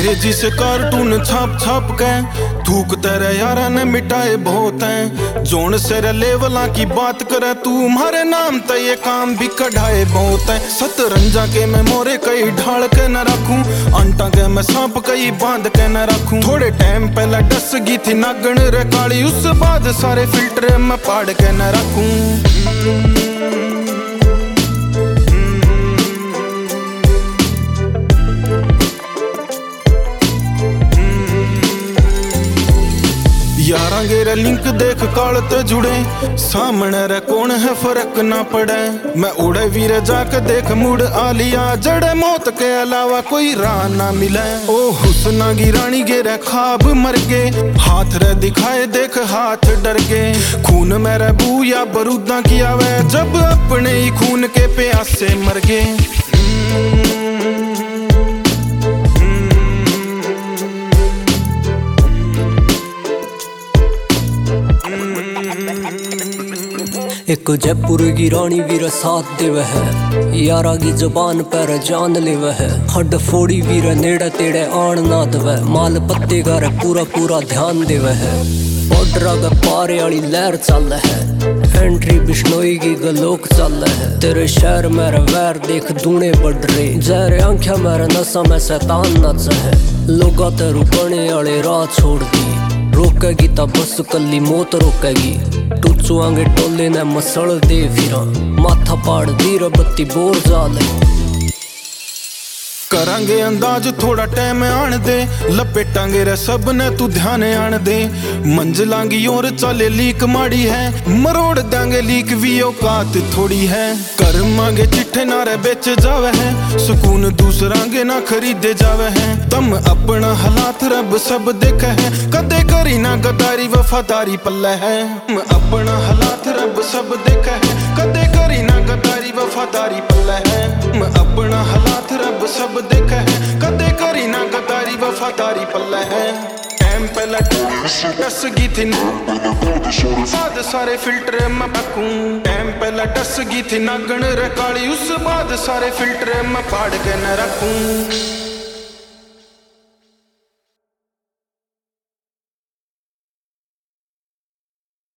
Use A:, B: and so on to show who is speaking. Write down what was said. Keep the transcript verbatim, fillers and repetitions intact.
A: तेजी से कार्टून छाप छाप के थूक तेरे यारा ने मिटाए बहुत हैं। जोन से लेवला की बात करे तू मारे नाम ते ये काम भी कढ़ाए बहुत है। सतरंजा के मैं मोरे कई ढाल के न रखूं, अंटा के मैं सांप कई बांध के न रखूं। थोड़े टाइम पहले डस गई थी नागण रे काली, उस बाद सारे फिल्टर मैं पाड़ के न रखूं। यारा गेरे लिंक देख काल ते जुड़े, सामने रे कौन है फर्क ना पड़े। मैं उड़े वीर जाके देख मुड़ आलिया, जड़े मौत के अलावा कोई राह ना मिले। ओ हुस्ना की रानी गेरे खाब मर के, हाथ रे दिखाए देख हाथ डर के। खून मेरे बू या बरूदा किया वे, जब अपने ही खून के प्यासे मर गए।
B: एक जयपुर की रानी वीर साथ देव है, यारा की जबान पर जान लेव है। हड फोड़ी वीर नेड़े तेड़े आन ना दवे, माल पत्ते का पूरा पूरा ध्यान देव है। बॉर्डर का पारे वाली लहर चल है, एंट्री बिश्नोई की गलोक चल है। तेरे शहर मेरे वैर देख दूने बढ़ रहे, जहर आंख्या मेरे नशा में शैतान नच है। लोगा ते रुकने वाले राह छोड़ दी, रोकेगी ता बस कली मौत रोकेगी। टूचू आंगे टोले ने मसल दे फिरा, माथा पाड़ वीर बत्ती बोर जाल।
A: करांगे अंदाज थोड़ा टाइम आन दे, लपेटांगे रे सब ने तू ध्यान आन दे। मंजिलांगी और चले लीक माड़ी है, मरोड़ देंगे लीक भी औकात थोड़ी है। कर मांगे चिट्ठे नारे बेच जावे है, सुकून दूसरांगे ना खरीदे जावे है। तम अपना हालात रब सब देखे है, कदे करी ना गदारी वफादारी पल्ले है। अपना हालात रब सब देखे है, कदे करी ना गदारी वफादारी पल्ले है। अपना हालात रब सब देखे है, कदे करी ना गदारी वफादारी पल्ले है। टाइम पहला डस गई थी बाद सारे फिल्टर मैं पकूं। टाइम पहला डस गई थी नागण रे काली, उस बाद सारे फिल्टर मैं पाड़ के न रखूं।